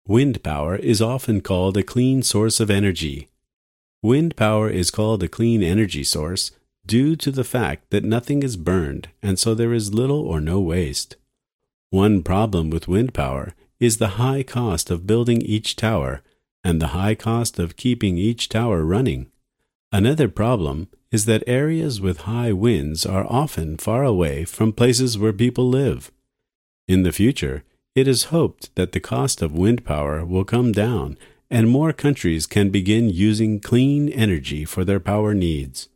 Wind power is often called a clean source of energy. Wind power is called a clean energy source due to the fact that nothing is burned and so there is little or no waste. One problem with wind power is the high cost of building each tower and the high cost of keeping each tower running. Another problem is that areas with high winds are often far away from places where people live. In the future, it is hoped that the cost of wind power will come down and more countries can begin using clean energy for their power needs.